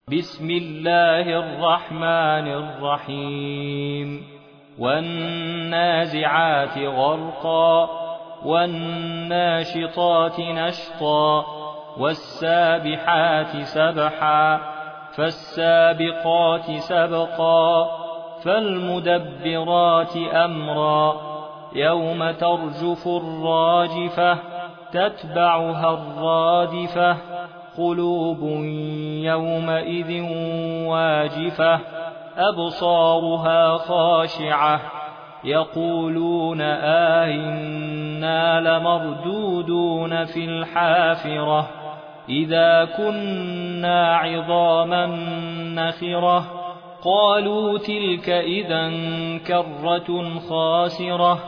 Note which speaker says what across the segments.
Speaker 1: بسم الله الرحمن الرحيم والنازعات غرقا والناشطات نشطا والسابحات سبحا فالسابقات سبقا فالمدبرات أمرا يوم ترجف الراجفة تتبعها الرادفة قلوب يومئذ واجفة أبصارها خاشعة يقولون آئنا لمردودون في الحافرة إذا كنا عظاما نخرة قالوا تلك إذا كرة خاسرة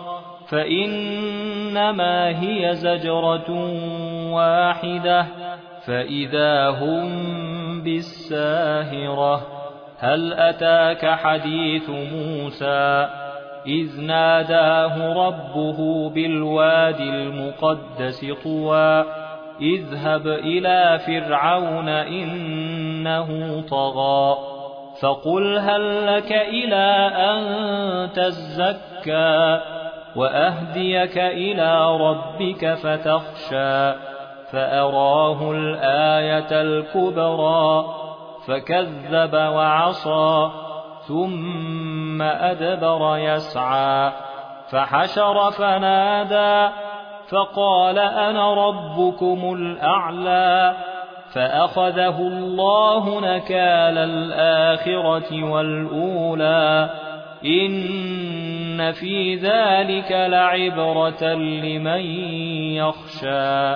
Speaker 1: فإنما هي زجرة واحدة فإذا هم بالساهرة هل أتاك حديث موسى إذ ناداه ربه بالوادي المقدس طوى اذهب إلى فرعون إنه طغى فقل هل لك إلى أن تزكى وأهديك إلى ربك فتخشى فأراه الآية الكبرى فكذب وعصى ثم أدبر يسعى فحشر فنادى فقال أنا ربكم الأعلى فأخذه الله نكال الآخرة والأولى إن في ذلك لعبرة لمن يخشى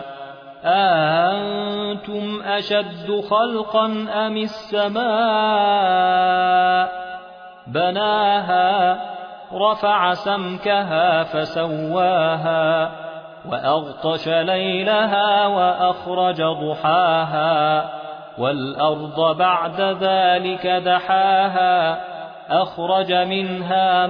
Speaker 1: أأنتم أشد خلقا أم السماء بناها رفع سمكها فسواها وأغطش ليلها وأخرج ضحاها والأرض بعد ذلك دحاها أخرج منها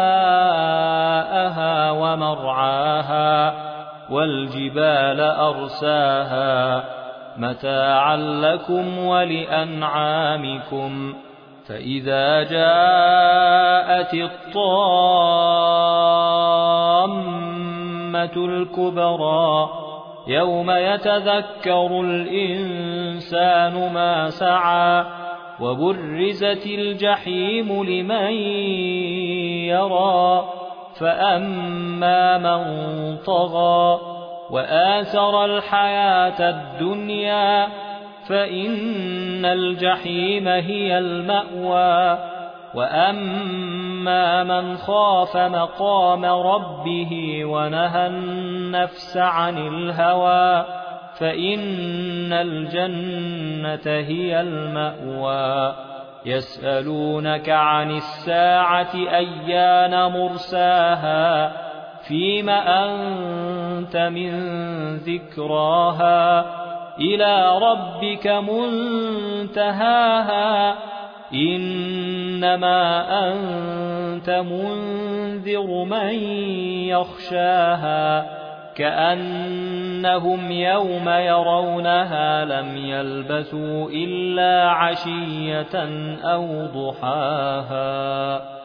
Speaker 1: ماءها ومرعاها والجبال أرساها متاعا لكم ولأنعامكم فإذا جاءت الطامة الكبرى يوم يتذكر الإنسان ما سعى وبرزت الجحيم لمن يرى فأما من طغى وآثر الحياة الدنيا فإن الجحيم هي المأوى وأما من خاف مقام ربه ونهى النفس عن الهوى فإن الجنة هي المأوى يسألونك عن الساعة أيان مرساها فيم أنت من ذكراها إلى ربك منتهاها إنما أنت منذر من يخشاها كأنهم يوم يرونها لم يلبثوا إلا عشية أو ضحاها.